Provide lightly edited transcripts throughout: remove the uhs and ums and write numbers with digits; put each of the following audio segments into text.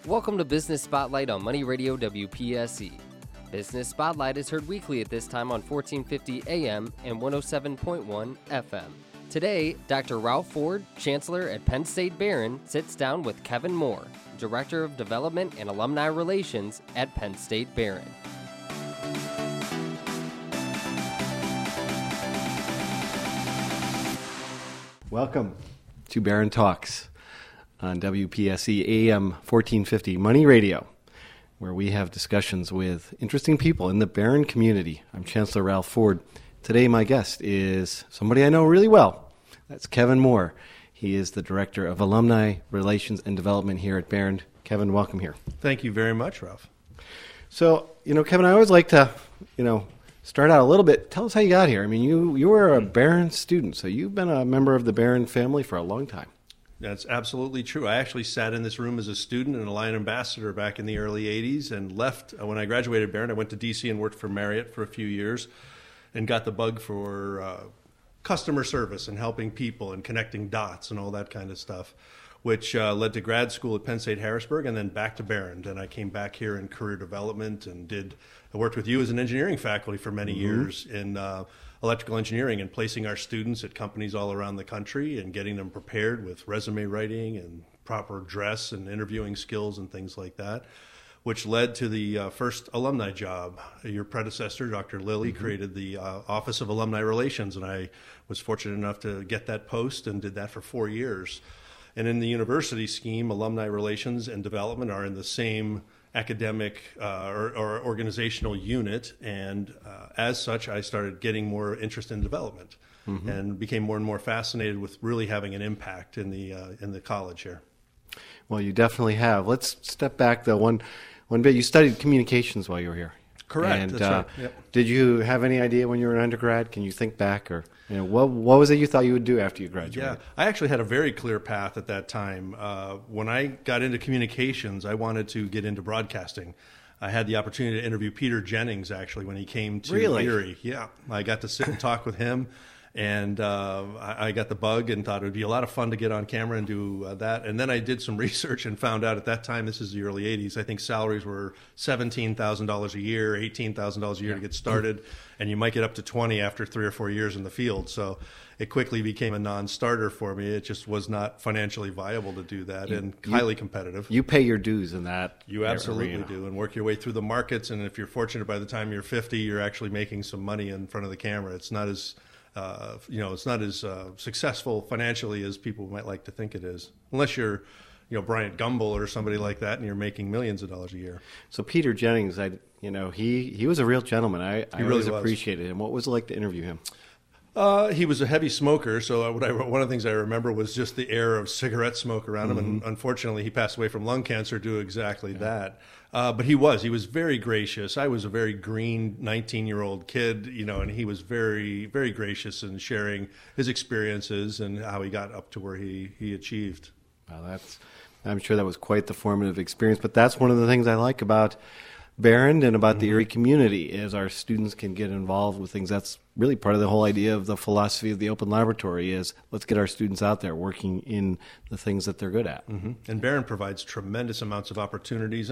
Welcome to Business Spotlight on Money Radio WPSC. Business Spotlight is heard weekly at this time on 1450 AM and 107.1 FM. Today, Dr. Ralph Ford, Chancellor at Penn State Barron, sits down with Kevin Moore, Director of Development and Alumni Relations at Penn State Barron. Welcome to Barron Talks on WPSC AM 1450 Money Radio, where we have discussions with interesting people in the Barron community. I'm Chancellor Ralph Ford. Today my guest is somebody I know really well. That's Kevin Moore. He is the Director of Alumni Relations and Development here at Barron. Kevin, welcome here. Thank you very much, Ralph. So, Kevin, I always like to, start out a little bit. Tell us how you got here. I mean, you were a Barron student, so you've been a member of the Barron family for a long time. That's absolutely true. I actually sat in this room as a student and a Lion ambassador back in the early 80s and left. When I graduated Barron, I went to D.C. and worked for Marriott for a few years and got the bug for customer service and helping people and connecting dots and all that kind of stuff, which led to grad school at Penn State Harrisburg and then back to Barron. And I came back here in career development and I worked with you as an engineering faculty for many years in electrical engineering and placing our students at companies all around the country and getting them prepared with resume writing and proper dress and interviewing skills and things like that, which led to the first alumni job. Your predecessor, Dr. Lilly, created the Office of Alumni Relations, and I was fortunate enough to get that post and did that for 4 years. And in the university scheme, alumni relations and development are in the same academic or organizational unit, and as such, I started getting more interest in development and became more and more fascinated with really having an impact in the college here. Well, you definitely have. Let's step back though one bit. You studied communications while you were here. Correct. And that's right. Yep. Did you have any idea when you were an undergrad? Can you think back, or what was it you thought you would do after you graduated? Yeah, I actually had a very clear path at that time. When I got into communications, I wanted to get into broadcasting. I had the opportunity to interview Peter Jennings actually when he came to Erie. Yeah, I got to sit and talk with him. And I got the bug and thought it would be a lot of fun to get on camera and do that. And then I did some research and found out at that time, this is the early 80s, I think salaries were $17,000 a year, $18,000 a year to get started. And you might get up to 20 after 3 or 4 years in the field. So it quickly became a non-starter for me. It just was not financially viable to do that and highly competitive. You pay your dues in that. You absolutely do, and work your way through the markets. And if you're fortunate, by the time you're 50, you're actually making some money in front of the camera. It's not as it's not as successful financially as people might like to think it is, unless you're, Bryant Gumbel or somebody like that, and you're making millions of dollars a year. So Peter Jennings, he was a real gentleman. I really always appreciated him. What was it like to interview him? He was a heavy smoker, so one of the things I remember was just the air of cigarette smoke around him, and unfortunately he passed away from lung cancer due to exactly that. But he was very gracious. I was a very green 19-year-old kid, and he was very, very gracious in sharing his experiences and how he got up to where he achieved. Well, I'm sure that was quite the formative experience, but that's one of the things I like about Barron and about the Erie community is our students can get involved with things. That's really part of the whole idea of the philosophy of the open laboratory is let's get our students out there working in the things that they're good at. And Barron provides tremendous amounts of opportunities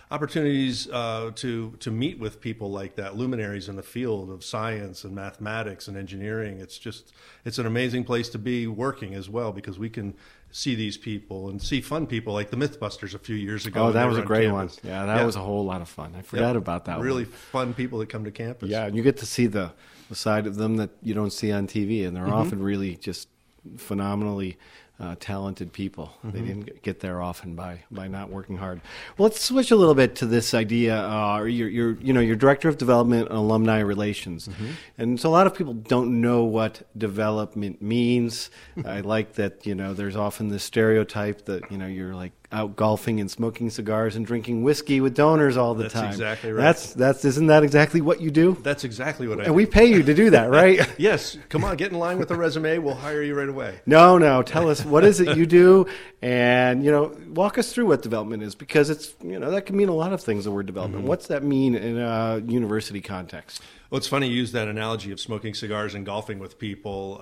to meet with people like that, luminaries in the field of science and mathematics and engineering. It's an amazing place to be working as well because we can see these people and see fun people like the Mythbusters a few years ago. Oh, that was a great one. Yeah, that was a whole lot of fun. I forgot about that really one. Fun people that come to campus. Yeah, and you get to see the side of them that you don't see on TV, and they're often really just phenomenally talented people. They didn't get there often by not working hard. Well, let's switch a little bit to this idea. You're director of development and alumni relations, and so a lot of people don't know what development means. I like that there's often this stereotype that you're like out golfing and smoking cigars and drinking whiskey with donors all the time. That's exactly right. Isn't that exactly what you do? That's exactly what I do. And we pay you to do that, right? Yes. Come on, get in line with a resume. We'll hire you right away. No. Tell us, what is it you do? And, walk us through what development is because it's, that can mean a lot of things, the word development. What's that mean in a university context? Well, it's funny you use that analogy of smoking cigars and golfing with people.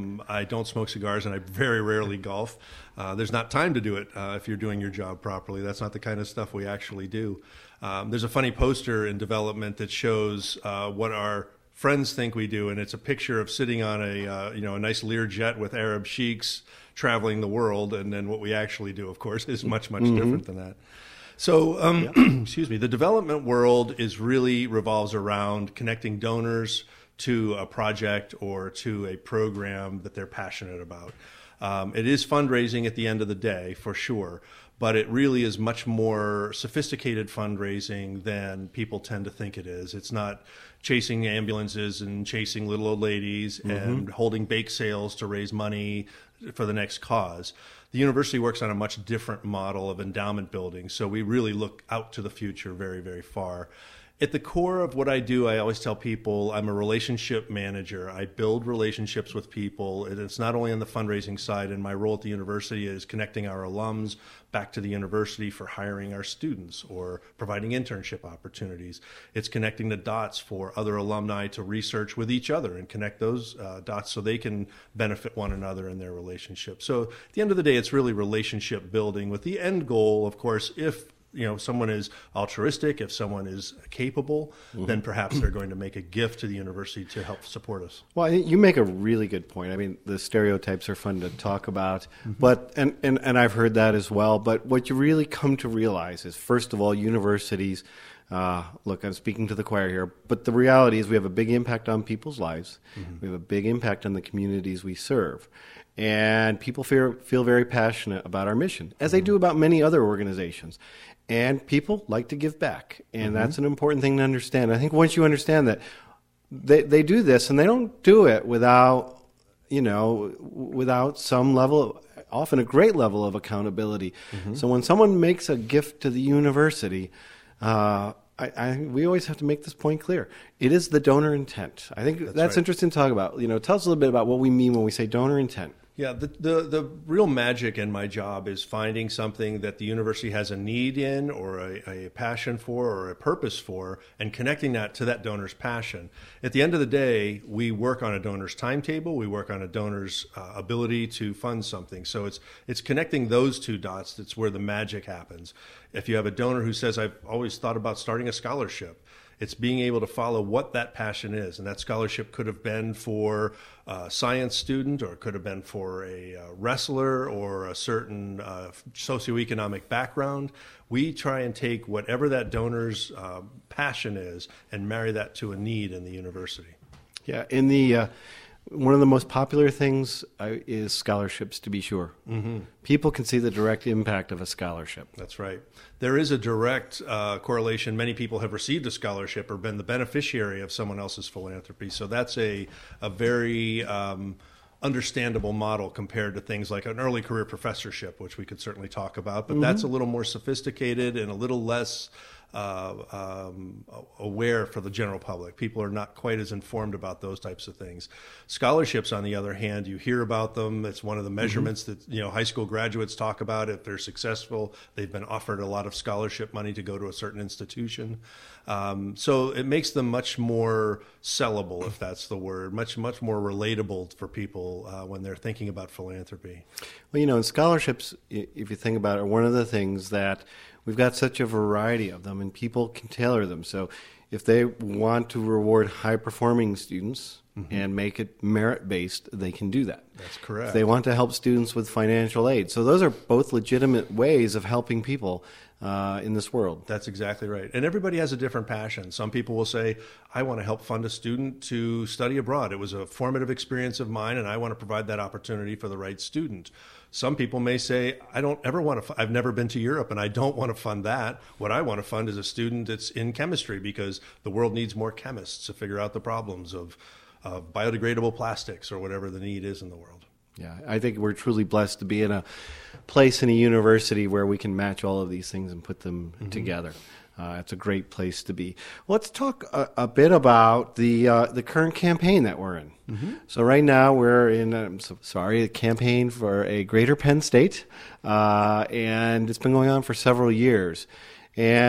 I don't smoke cigars, and I very rarely golf. There's not time to do it if you're doing your job properly. That's not the kind of stuff we actually do. There's a funny poster in development that shows what our friends think we do, and it's a picture of sitting on a nice Learjet with Arab sheiks traveling the world, and then what we actually do, of course, is much different than that. So, excuse me, the development world really revolves around connecting donors to a project or to a program that they're passionate about. It is fundraising at the end of the day, for sure, but it really is much more sophisticated fundraising than people tend to think it is. It's not chasing ambulances and chasing little old ladies and holding bake sales to raise money for the next cause. The university works on a much different model of endowment building, so we really look out to the future very, very far. At the core of what I do, I always tell people I'm a relationship manager. I build relationships with people. And it's not only on the fundraising side, and my role at the university is connecting our alums back to the university for hiring our students or providing internship opportunities. It's connecting the dots for other alumni to research with each other and connect those dots so they can benefit one another in their relationship. So at the end of the day, it's really relationship building with the end goal, of course, if someone is altruistic, if someone is capable, then perhaps they're going to make a gift to the university to help support us. Well, I think you make a really good point. I mean, the stereotypes are fun to talk about, but and I've heard that as well. But what you really come to realize is, first of all, universities, look, I'm speaking to the choir here, but the reality is we have a big impact on people's lives. We have a big impact on the communities we serve. And people feel very passionate about our mission, as they do about many other organizations. And people like to give back, and that's an important thing to understand. I think once you understand that they do this, and they don't do it without some level, often a great level of accountability. So when someone makes a gift to the university, we always have to make this point clear. It is the donor intent. I think that's right. Interesting to talk about. Tell us a little bit about what we mean when we say donor intent. Yeah, the real magic in my job is finding something that the university has a need in or a passion for or a purpose for and connecting that to that donor's passion. At the end of the day, we work on a donor's timetable. We work on a donor's ability to fund something. So it's connecting those two dots that's where the magic happens. If you have a donor who says, I've always thought about starting a scholarship, it's being able to follow what that passion is. And that scholarship could have been for a science student, or it could have been for a wrestler or a certain socioeconomic background. We try and take whatever that donor's passion is and marry that to a need in the university. Yeah, one of the most popular things is scholarships, to be sure. People can see the direct impact of a scholarship. That's right. There is a direct correlation. Many people have received a scholarship or been the beneficiary of someone else's philanthropy. So that's a very understandable model compared to things like an early career professorship, which we could certainly talk about. But that's a little more sophisticated and a little less aware for the general public. People are not quite as informed about those types of things. Scholarships, on the other hand, you hear about them. It's one of the measurements that high school graduates talk about. If they're successful, they've been offered a lot of scholarship money to go to a certain institution. So it makes them much more sellable, if that's the word, much more relatable for people when they're thinking about philanthropy. Well, in scholarships, if you think about it, one of the things that we've got such a variety of them, and people can tailor them. So if they want to reward high-performing students and make it merit-based, they can do that. That's correct. If they want to help students with financial aid. So those are both legitimate ways of helping people in this world. That's exactly right. And everybody has a different passion. Some people will say, I want to help fund a student to study abroad. It was a formative experience of mine, and I want to provide that opportunity for the right student. Some people may say, I've never been to Europe and I don't want to fund that. What I want to fund is a student that's in chemistry because the world needs more chemists to figure out the problems of biodegradable plastics or whatever the need is in the world. Yeah, I think we're truly blessed to be in a place in a university where we can match all of these things and put them together. It's a great place to be. Let's talk a bit about the current campaign that we're in. So right now we're in a campaign for a Greater Penn State, and it's been going on for several years. And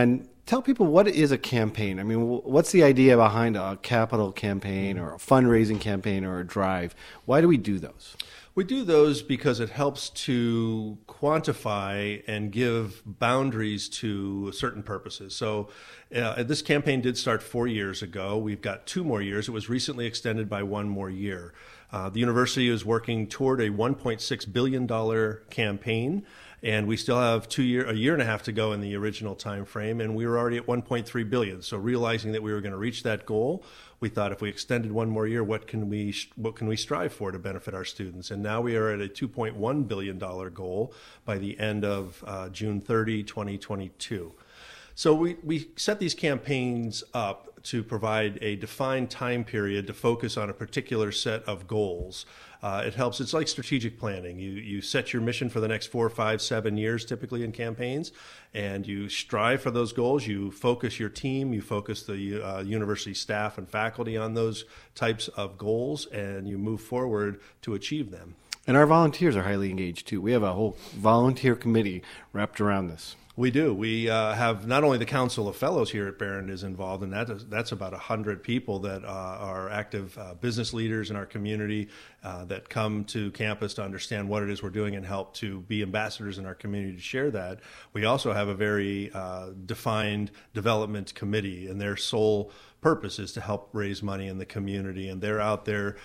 tell people, what is a campaign? I mean, what's the idea behind a capital campaign or a fundraising campaign or a drive? Why do we do those? We do those because it helps to quantify and give boundaries to certain purposes. So this campaign did start 4 years ago. We've got 2 more years. It was recently extended by 1 more year. The university is working toward a $1.6 billion campaign, and we still have a year and a half to go in the original time frame, and we were already at $1.3 billion. So realizing that we were going to reach that goal, we thought if we extended 1 more year, what can we strive for to benefit our students? And now we are at a $2.1 billion goal by the end of June 30, 2022. So we set these campaigns up to provide a defined time period to focus on a particular set of goals. It's like strategic planning. You set your mission for the next 4, 5, 7 years, typically in campaigns, and you strive for those goals. You focus your team, you focus the university staff and faculty on those types of goals, and you move forward to achieve them. And our volunteers are highly engaged, too. We have a whole volunteer committee wrapped around this. We do. We have not only the Council of Fellows here at Barron is involved, and that's about 100 people that are active business leaders in our community that come to campus to understand what it is we're doing and help to be ambassadors in our community to share that. We also have a very defined development committee, and their sole purpose is to help raise money in the community, and they're out there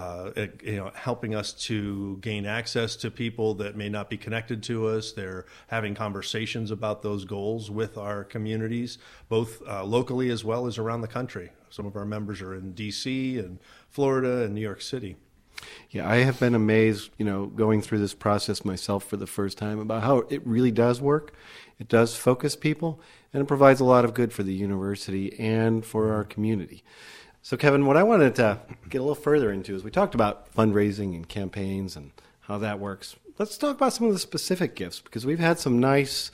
helping us to gain access to people that may not be connected to us. They're having conversations about those goals with our communities, both locally as well as around the country. Some of our members are in D.C. and Florida and New York City. Yeah, I have been amazed, going through this process myself for the first time about how it really does work. It does focus people, and it provides a lot of good for the university and for our community. So, Kevin, what I wanted to get a little further into is we talked about fundraising and campaigns and how that works. Let's talk about some of the specific gifts, because we've had some nice,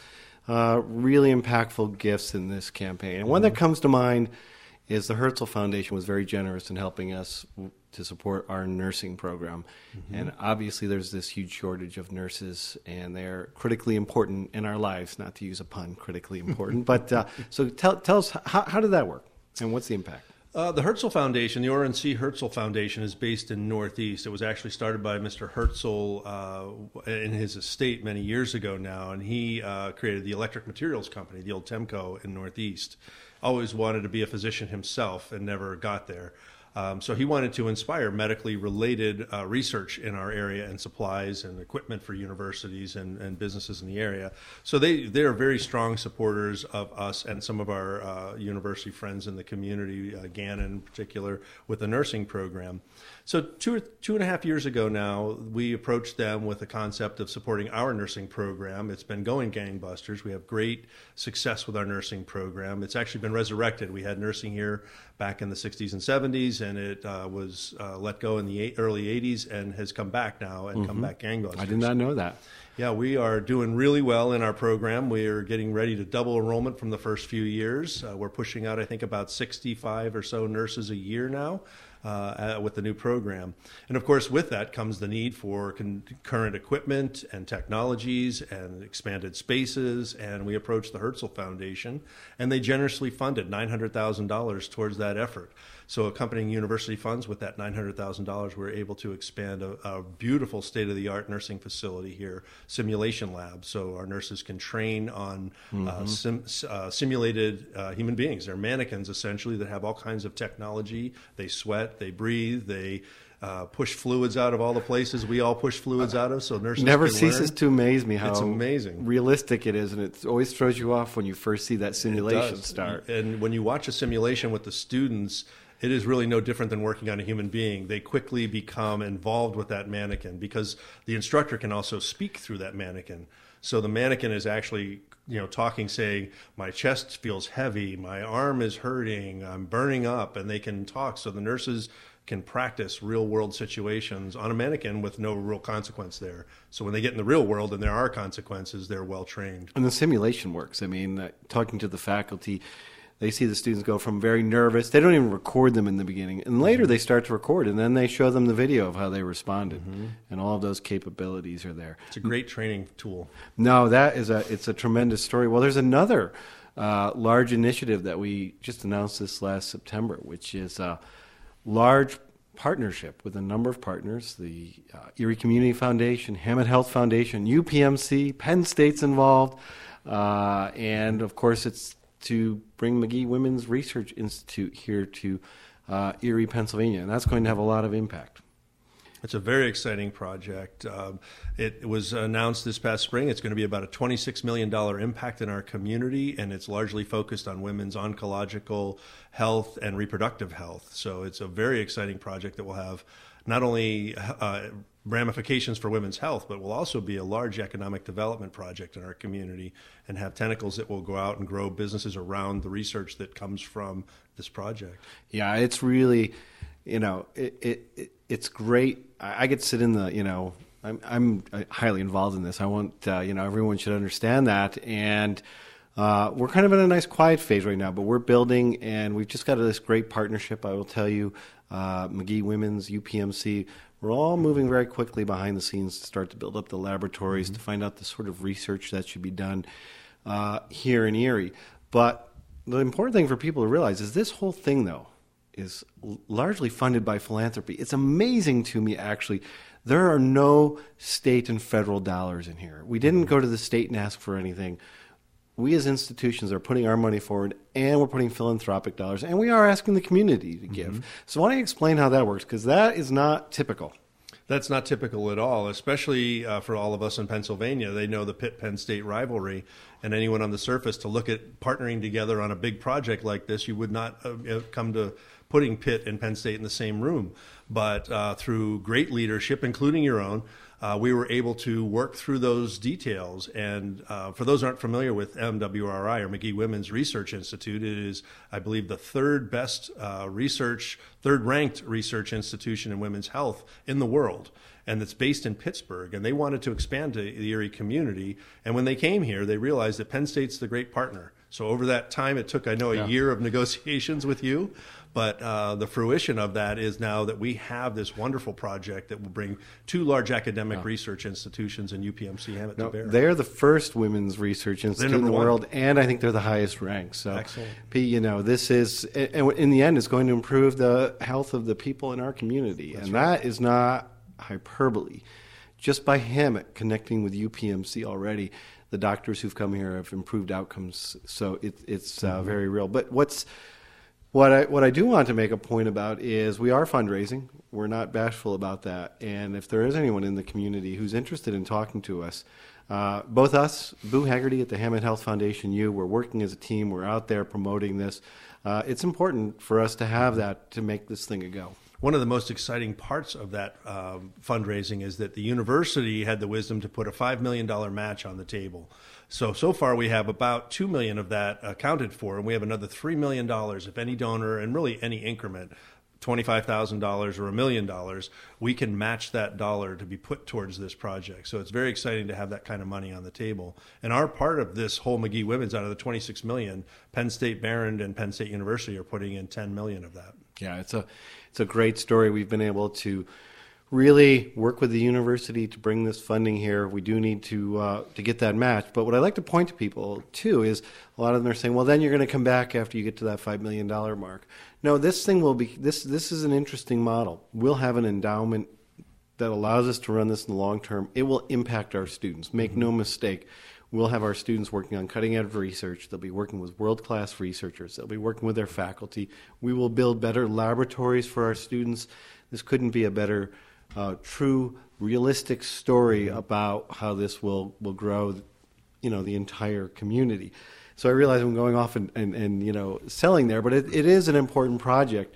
really impactful gifts in this campaign. And one that comes to mind is the Herzl Foundation was very generous in helping us to support our nursing program. Mm-hmm. And obviously there's this huge shortage of nurses, and they're critically important in our lives, not to use a pun, critically important. But so tell us, how did that work, and what's the impact? The Herzl Foundation, the Orrin C. Herzl Foundation, is based in Northeast. It was actually started by Mr. Herzl in his estate many years ago now, and he created the Electric Materials Company, the old Temco, in Northeast. Always wanted to be a physician himself and never got there. So he wanted to inspire medically related research in our area and supplies and equipment for universities and businesses in the area. So they are very strong supporters of us and some of our university friends in the community, Gannon in particular, with the nursing program. So two and a half years ago now, we approached them with the concept of supporting our nursing program. It's been going gangbusters. We have great success with our nursing program. It's actually been resurrected. We had nursing here back in the 60s and 70s, and it was let go in the early 80s and has come back now and come back gangbusters. I did not know that. Yeah, we are doing really well in our program. We are getting ready to double enrollment from the first few years. We're pushing out, I think, about 65 or so nurses a year now with the new program. And of course, with that comes the need for current equipment and technologies and expanded spaces. And we approached the Herzl Foundation, and they generously funded $900,000 towards that effort. So accompanying university funds with that $900,000, we're able to expand a beautiful state-of-the-art nursing facility here, simulation lab, so our nurses can train on simulated human beings. They're mannequins, essentially, that have all kinds of technology. They sweat, they breathe, they push fluids out of all the places we all push fluids out of, so nurses never can ceases learn. To amaze me how it's amazing. Realistic it is, and it always throws you off when you first see that simulation start. And when you watch a simulation with the students, it is really no different than working on a human being. They quickly become involved with that mannequin because the instructor can also speak through that mannequin. So the mannequin is actually, talking, saying, my chest feels heavy, my arm is hurting, I'm burning up, and they can talk. So the nurses can practice real-world situations on a mannequin with no real consequence there. So when they get in the real world and there are consequences, they're well-trained. And the simulation works. I mean, talking to the faculty, they see the students go from very nervous. They don't even record them in the beginning. And later they start to record, and then they show them the video of how they responded. And all of those capabilities are there. It's a great training tool. No, it's a tremendous story. Well, there's another large initiative that we just announced this last September, which is a large partnership with a number of partners, the Erie Community Foundation, Hammett Health Foundation, UPMC, Penn State's involved, and of course it's to bring Magee Women's Research Institute here to Erie, Pennsylvania, and that's going to have a lot of impact. It's a very exciting project. It was announced this past spring. It's going to be about a $26 million impact in our community, and it's largely focused on women's oncological health and reproductive health. So it's a very exciting project that will have not only ramifications for women's health, but will also be a large economic development project in our community and have tentacles that will go out and grow businesses around the research that comes from this project. Yeah, it's really, it's great. I get to sit in the, I'm highly involved in this. I want, everyone should understand that. And we're kind of in a nice quiet phase right now, but we're building, and we've just got this great partnership. I will tell you, Magee Women's, UPMC, we're all moving very quickly behind the scenes to start to build up the laboratories, to find out the sort of research that should be done here in Erie. But the important thing for people to realize is this whole thing, though, is largely funded by philanthropy. It's amazing to me, actually. There are no state and federal dollars in here. We didn't go to the state and ask for anything. We as institutions are putting our money forward, and we're putting philanthropic dollars, and we are asking the community to give. So why don't you explain how that works? Because that is not typical. That's not typical at all, especially for all of us in Pennsylvania. They know the Pitt-Penn State rivalry, and anyone on the surface to look at partnering together on a big project like this, you would not come to putting Pitt and Penn State in the same room. But through great leadership, including your own, we were able to work through those details. And for those who aren't familiar with MWRI, or Magee Women's Research Institute, it is, I believe, the third ranked research institution in women's health in the world. And it's based in Pittsburgh. And they wanted to expand to the Erie community. And when they came here, they realized that Penn State's the great partner. So over that time, it took, I know, a year of negotiations with you. But the fruition of that is now that we have this wonderful project that will bring two large academic research institutions in UPMC Hammett to bear. They're the first women's research institute in the world, and I think they're the highest ranked. So, excellent. Pete, this is, and in the end, it's going to improve the health of the people in our community. That's right. That is not hyperbole. Just by Hammett connecting with UPMC already, the doctors who've come here have improved outcomes. So it's very real. But what I do want to make a point about is we are fundraising. We're not bashful about that. And if there is anyone in the community who's interested in talking to us, both us, Boo Haggerty at the Hammett Health Foundation, we're working as a team. We're out there promoting this. It's important for us to have that to make this thing a go. One of the most exciting parts of that fundraising is that the university had the wisdom to put a $5 million match on the table. So far we have about $2 million of that accounted for, and we have another $3 million if any donor, and really any increment, $25,000 or $1 million, we can match that dollar to be put towards this project. So it's very exciting to have that kind of money on the table. And our part of this whole Magee Women's, out of the $26 million, Penn State Behrend and Penn State University are putting in $10 million of that. Yeah, it's a great story. We've been able to really work with the university to bring this funding here. We do need to get that match. But what I like to point to people too is a lot of them are saying, well, then you're going to come back after you get to that $5 million mark. No, this thing will be, this is an interesting model. We'll have an endowment that allows us to run this in the long term. It will impact our students. Make no mistake. We'll have our students working on cutting-edge research. They'll be working with world-class researchers. They'll be working with their faculty. We will build better laboratories for our students. This couldn't be a better, true, realistic story about how this will grow, the entire community. So I realize I'm going off and selling there, but it is an important project.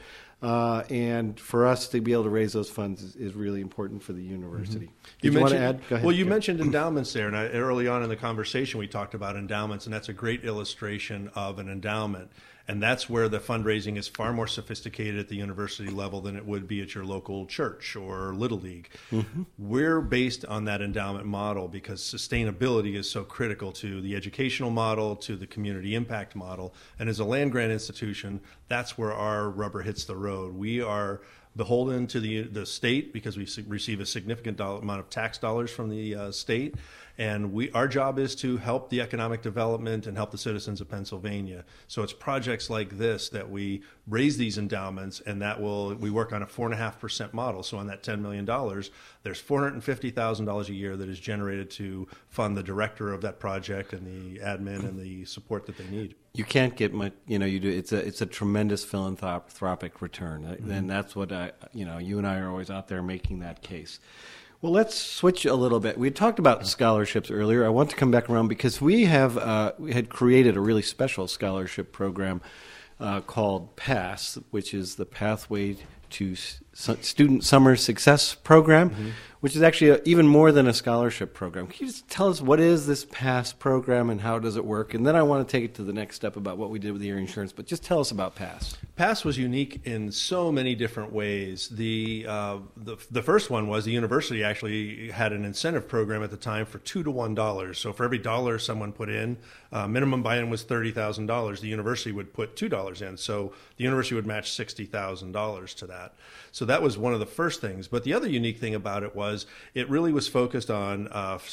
And for us to be able to raise those funds is really important for the university. Did you want to add? Go ahead. Well, you mentioned endowments there, and early on in the conversation we talked about endowments, and that's a great illustration of an endowment. And that's where the fundraising is far more sophisticated at the university level than it would be at your local church or Little League. We're based on that endowment model because sustainability is so critical to the educational model, to the community impact model. And as a land grant institution, that's where our rubber hits the road. We are beholden to the state because we receive a significant amount of tax dollars from the state. And our job is to help the economic development and help the citizens of Pennsylvania. So it's projects like this that we raise these endowments, and we work on a 4.5% model. So on that $10 million, there's $450,000 a year that is generated to fund the director of that project and the admin and the support that they need. You can't get much, you do. It's a tremendous philanthropic return, and that's what you and I are always out there making that case. Well, let's switch a little bit. We talked about scholarships earlier. I want to come back around because we had created a really special scholarship program called PASS, which is the Pathway to Student Summer Success Program, which is actually even more than a scholarship program. Can you just tell us what is this PASS program and how does it work? And then I want to take it to the next step about what we did with Erie Insurance, but just tell us about PASS. PASS was unique in so many different ways. The first one was the university actually had an incentive program at the time for $2 to $1. So for every dollar someone put in, minimum buy-in was $30,000. The university would put $2 in. So the university would match $60,000 to that. So that was one of the first things. But the other unique thing about it was it really was focused on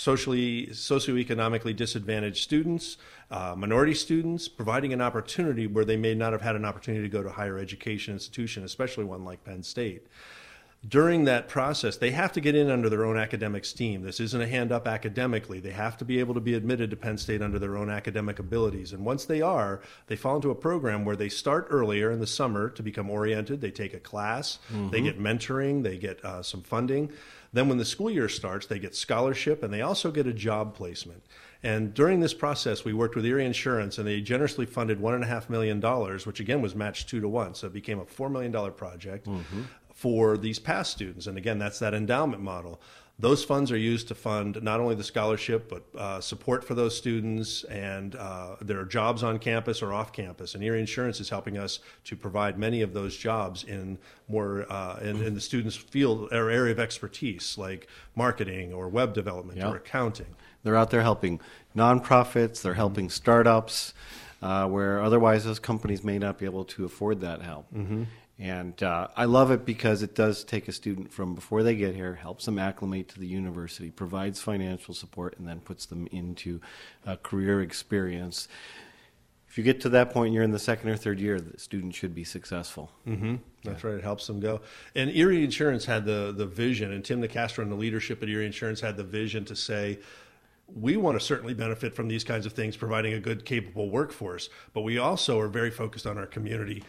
socioeconomically disadvantaged students, minority students, providing an opportunity where they may not have had an opportunity to go to a higher education institution, especially one like Penn State. During that process, they have to get in under their own academic steam. This isn't a hand up academically. They have to be able to be admitted to Penn State under their own academic abilities. And once they are, they fall into a program where they start earlier in the summer to become oriented. They take a class, they get mentoring, they get some funding. Then when the school year starts, they get scholarship, and they also get a job placement. And during this process, we worked with Erie Insurance, and they generously funded $1.5 million, which again was matched 2 to 1. So it became a $4 million project for these PASS students. And again, that's that endowment model. Those funds are used to fund not only the scholarship, but support for those students and their jobs on campus or off campus. And Erie Insurance is helping us to provide many of those jobs in more in the students' field or area of expertise, like marketing or web development or accounting. They're out there helping nonprofits. They're helping startups where otherwise those companies may not be able to afford that help. And I love it because it does take a student from before they get here, helps them acclimate to the university, provides financial support, and then puts them into a career experience. If you get to that point and you're in the second or third year, the student should be successful. That's right. It helps them go. And Erie Insurance had the vision, and Tim DeCastro and the leadership at Erie Insurance had the vision to say, we want to certainly benefit from these kinds of things, providing a good, capable workforce, but we also are very focused on our community,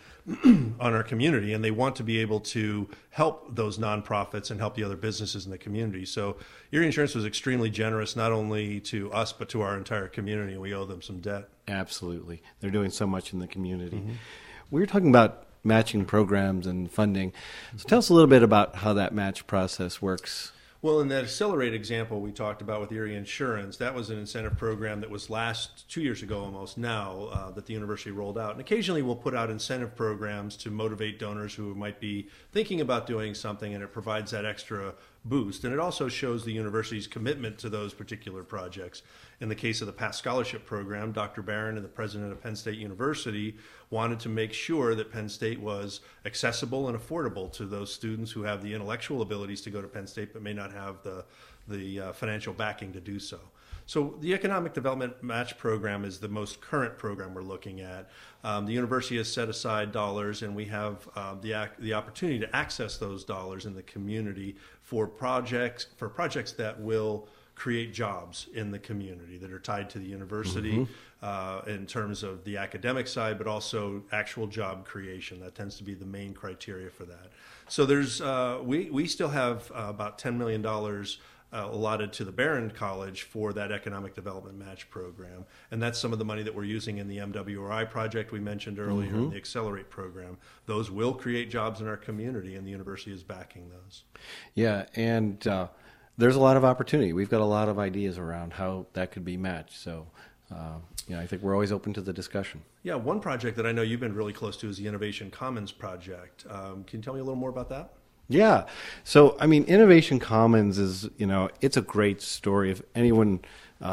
and they want to be able to help those nonprofits and help the other businesses in the community. So Erie Insurance was extremely generous, not only to us, but to our entire community, and we owe them some debt. Absolutely. They're doing so much in the community. We were talking about matching programs and funding. So tell us a little bit about how that match process works. Well, in that Accelerate example we talked about with Erie Insurance, that was an incentive program that was 2 years ago almost now that the university rolled out. And occasionally we'll put out incentive programs to motivate donors who might be thinking about doing something, and it provides that extra boost. And it also shows the university's commitment to those particular projects. In the case of the PASS Scholarship Program, Dr. Barron and the president of Penn State University wanted to make sure that Penn State was accessible and affordable to those students who have the intellectual abilities to go to Penn State but may not have the financial backing to do so. So the Economic Development Match Program is the most current program we're looking at. The university has set aside dollars, and we have the opportunity to access those dollars in the community for projects that will create jobs in the community that are tied to the university in terms of the academic side, but also actual job creation. That tends to be the main criteria for that. So there's we still have about $10 million allotted to the Barron College for that Economic Development Match Program. And that's some of the money that we're using in the MWRI project we mentioned earlier, in the Accelerate program. Those will create jobs in our community, and the university is backing those. Yeah, and there's a lot of opportunity. We've got a lot of ideas around how that could be matched. So I think we're always open to the discussion. Yeah, one project that I know you've been really close to is the Innovation Commons project. Can you tell me a little more about that? Yeah. So, I mean, Innovation Commons is, it's a great story. If anyone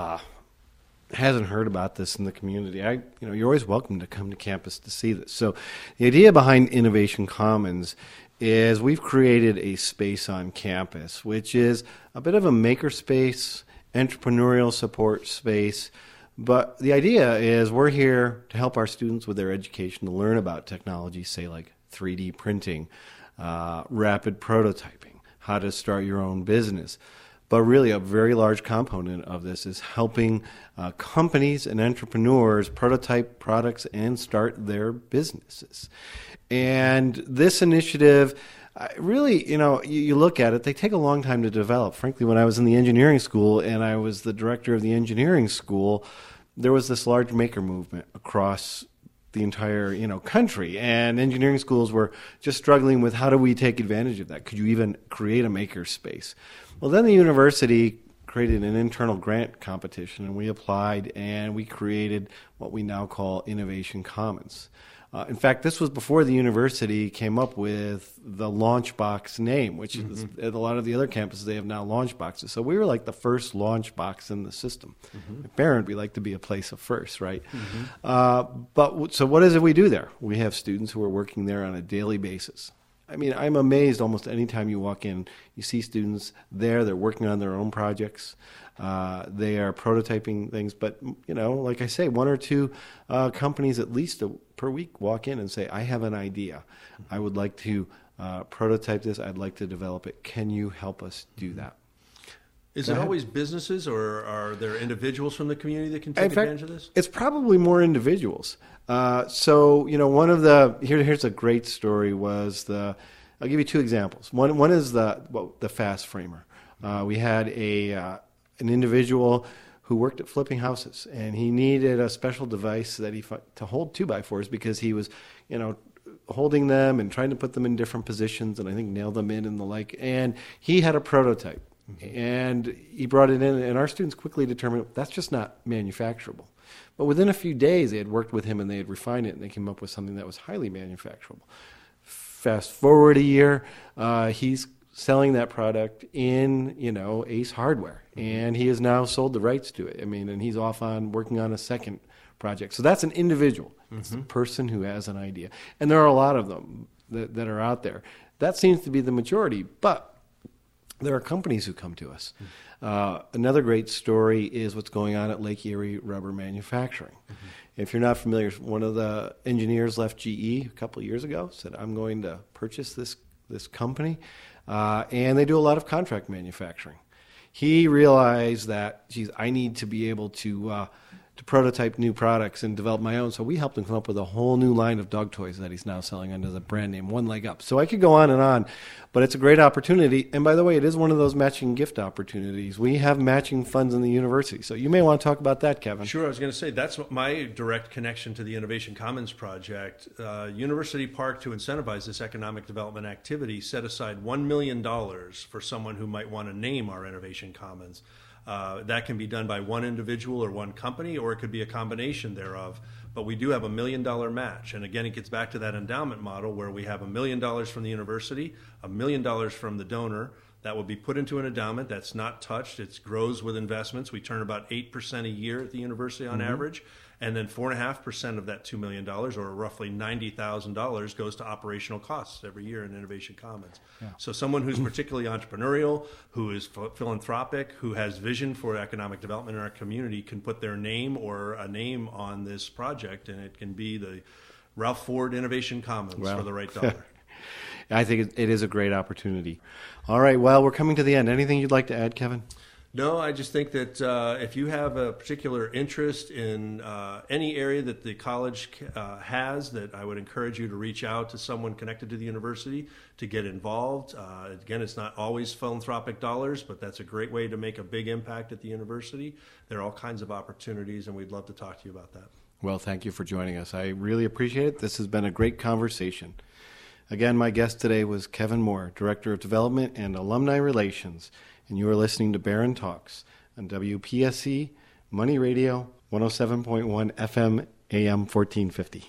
hasn't heard about this in the community, you're always welcome to come to campus to see this. So the idea behind Innovation Commons is we've created a space on campus, which is a bit of a maker space, entrepreneurial support space. But the idea is we're here to help our students with their education to learn about technology, say like 3D printing, rapid prototyping, how to start your own business. But really a very large component of this is helping companies and entrepreneurs prototype products and start their businesses. And this initiative, really, you look at it, they take a long time to develop. Frankly, when I was in the engineering school and I was the director of the engineering school, there was this large maker movement across the entire, country. And engineering schools were just struggling with how do we take advantage of that? Could you even create a maker space? Well, then the university created an internal grant competition, and we applied, and we created what we now call Innovation Commons. In fact, this was before the university came up with the Launchbox name, which is at a lot of the other campuses, they have now Launchboxes. So we were like the first Launchbox in the system. At Barron, we like to be a place of first, right? So what is it we do there? We have students who are working there on a daily basis. I mean, I'm amazed almost any time you walk in, you see students there, they're working on their own projects. They are prototyping things, but, like I say, one or two companies at least per week walk in and say, I have an idea. I would like to prototype this. I'd like to develop it. Can you help us do that? Is it always businesses, or are there individuals from the community that can take advantage of this? It's probably more individuals. One of here's a great story was I'll give you two examples. One is the fast framer. We had an individual who worked at flipping houses, and he needed a special device to hold 2x4s because he was, holding them and trying to put them in different positions and I think nail them in and the like. And he had a prototype. And he brought it in, and our students quickly determined that's just not manufacturable. But within a few days, they had worked with him and they had refined it, and they came up with something that was highly manufacturable. Fast forward a year, he's selling that product in, Ace Hardware, and he has now sold the rights to it. And he's off on working on a second project. So that's an individual. It's the person who has an idea. And there are a lot of them that are out there. That seems to be the majority, but there are companies who come to us. Another great story is what's going on at Lake Erie Rubber Manufacturing. If you're not familiar, one of the engineers left GE a couple of years ago, said, I'm going to purchase this company. And they do a lot of contract manufacturing. He realized that, I need to be able to prototype new products and develop my own. So we helped him come up with a whole new line of dog toys that he's now selling under the brand name One Leg Up. So I could go on, but it's a great opportunity. And by the way, it is one of those matching gift opportunities. We have matching funds in the university. So you may want to talk about that, Kevin. Sure. I was going to say that's my direct connection to the Innovation Commons project. University Park, to incentivize this economic development activity, set aside $1 million for someone who might want to name our Innovation Commons. That can be done by one individual or one company, or it could be a combination thereof. But we do have $1 million match. And again, it gets back to that endowment model where we have $1 million from the university, $1 million from the donor. That will be put into an endowment that's not touched. It grows with investments. We turn about 8% a year at the university on average. And then 4.5% of that $2 million, or roughly $90,000, goes to operational costs every year in Innovation Commons. Yeah. So someone who's particularly entrepreneurial, who is philanthropic, who has vision for economic development in our community can put their name or a name on this project, and it can be the Ralph Ford Innovation Commons for the right dollar. I think it is a great opportunity. All right, well, we're coming to the end. Anything you'd like to add, Kevin? No, I just think that if you have a particular interest in any area that the college has, that I would encourage you to reach out to someone connected to the university to get involved. Again, it's not always philanthropic dollars, but that's a great way to make a big impact at the university. There are all kinds of opportunities, and we'd love to talk to you about that. Well, thank you for joining us. I really appreciate it. This has been a great conversation. Again, my guest today was Kevin Moore, Director of Development and Alumni Relations. And you are listening to Barron Talks on WPSC, Money Radio, 107.1 FM, AM 1450.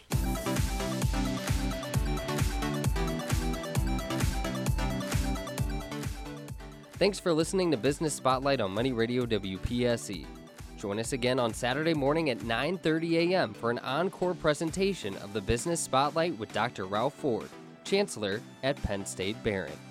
Thanks for listening to Business Spotlight on Money Radio WPSC. Join us again on Saturday morning at 9:30 a.m. for an encore presentation of the Business Spotlight with Dr. Ralph Ford, Chancellor at Penn State Barron.